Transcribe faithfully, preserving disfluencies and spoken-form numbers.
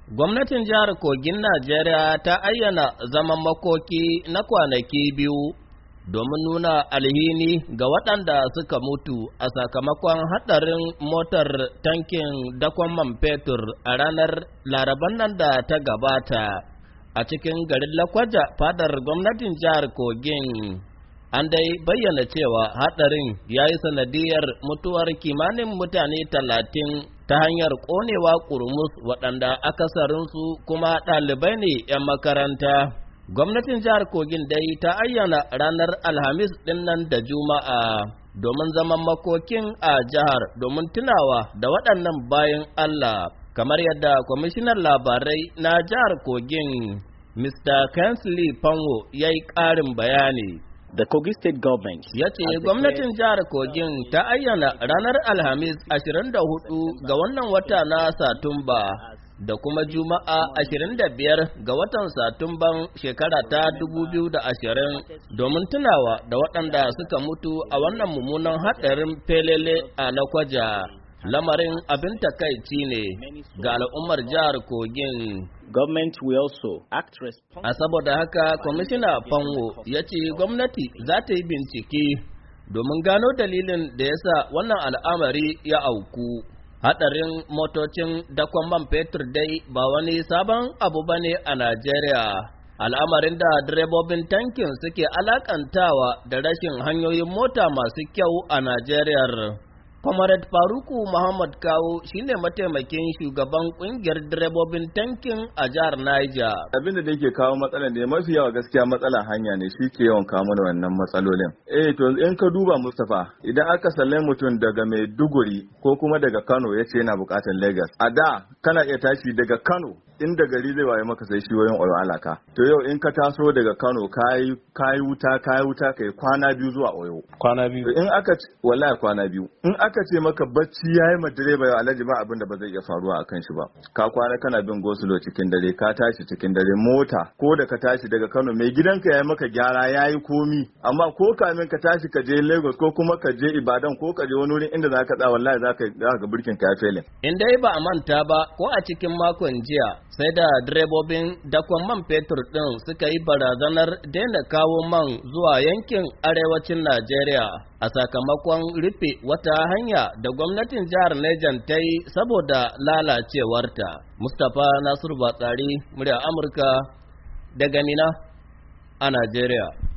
Gwamnatin jihar Kogin Najeriya ta ayyana zaman makoki na kwanaki biyu domin nuna alhini ga waɗanda suka mutu a sakamakon haɗarin motar tankin dakon man fetur a ranar Laraban nan da ta gabata a cikin garin Lakwaja fadar gwamnatin jihar Kogin. An dai bayyana cewa haɗarin ya yi sanadiyar mutuwar kimanin mutane talatin ta hanyar ƙonewa ƙurmus waɗanda akasarinsu kuma ɗalibai ne ‘yan makaranta. Gwamnatin jihar Kogin dai ta ayyana ranar Alhamis ɗin nan da Juma'a domin zaman makokin a jihar domin tunawa da waɗannan bayan Allah, kamar yadda kwamishinan labarai na jihar Kogin, Mister Kingsley Panwo ya yi ƙarin bayani. The Kogi State Government ya ce gwamnatin jihar Kogin ta ayyana ranar Alhamis ashirin da hudu ga wannan wata na Satumba da kuma Juma'a ashirin da biyar ga watan Satumban shekara ta dubu biyu da ashirin domin tunawa da waɗanda suka mutu a wannan mummunan haɗarin felele a Lakwaja. Lamarin abin takaici ne ga al'ummar jihar Kogin. Government will also act responsibly. A saboda haka, Kwamishina Panwo ya ce gwamnati za ta yi bincike domin gano dalilin da ya sa wannan al'amari ya auku. Haɗarin motocin dakon man fetur dai ba wani sabon abu ba ne a Najeriya. Al'amarin da direbobin tankin suke alakantawa da rashin hanyoyin mota masu kyau a Najeriya. Comrade Faruku Muhammad Kawo shine mataimakin shugaban kungiyar direbobin tankin a jihar Niger. Abin da yake kawo matsalar ne mafi yawa gaskiya matsalar hanya ne shi ke yawan kawo mana wannan matsalolin. Eh to in ka duba Mustapha, idan aka sallai mutum daga Maiduguri ko kuma daga Kano ya ce yana bukatar Lagos, a da kana iya tashi daga Kano inda gari zai waye maka sai shi wayan Oyo Alaka. To yau in ka taso daga Kano kai kai wuta kai wuta kai kwana biyu zuwa Oyo. Kwana biyu. In aka wallahi kwana biyu. In aka ce maka bacci yayi ma direba yau Alhaji ba abin da ba zai iya faruwa akan shi ba. Ka kwana kana bin gosulo cikin dare, ka tashi cikin dare, mota ko da ka tashi daga Kano mai gidanka yayi maka gyara yayi komi, amma ko kamin ka tashi ka je Lagos ko kuma ka je Ibadan ko ka je wani wurin inda zaka tsaya wallahi zaka ga burkin ka ya fele. In dai ba a manta ba ko a cikin makon jiya sai da direbobin dakon man fetur ɗin suka yi barazanar daina kawo man zuwa yankin arewacin Najeriya a sakamakon rufe wata hanya da gwamnatin jihar Niger ta yi saboda lalacewarta. Mustapha Nasiru Batsari, murya Amurka daga Mina a Najeriya.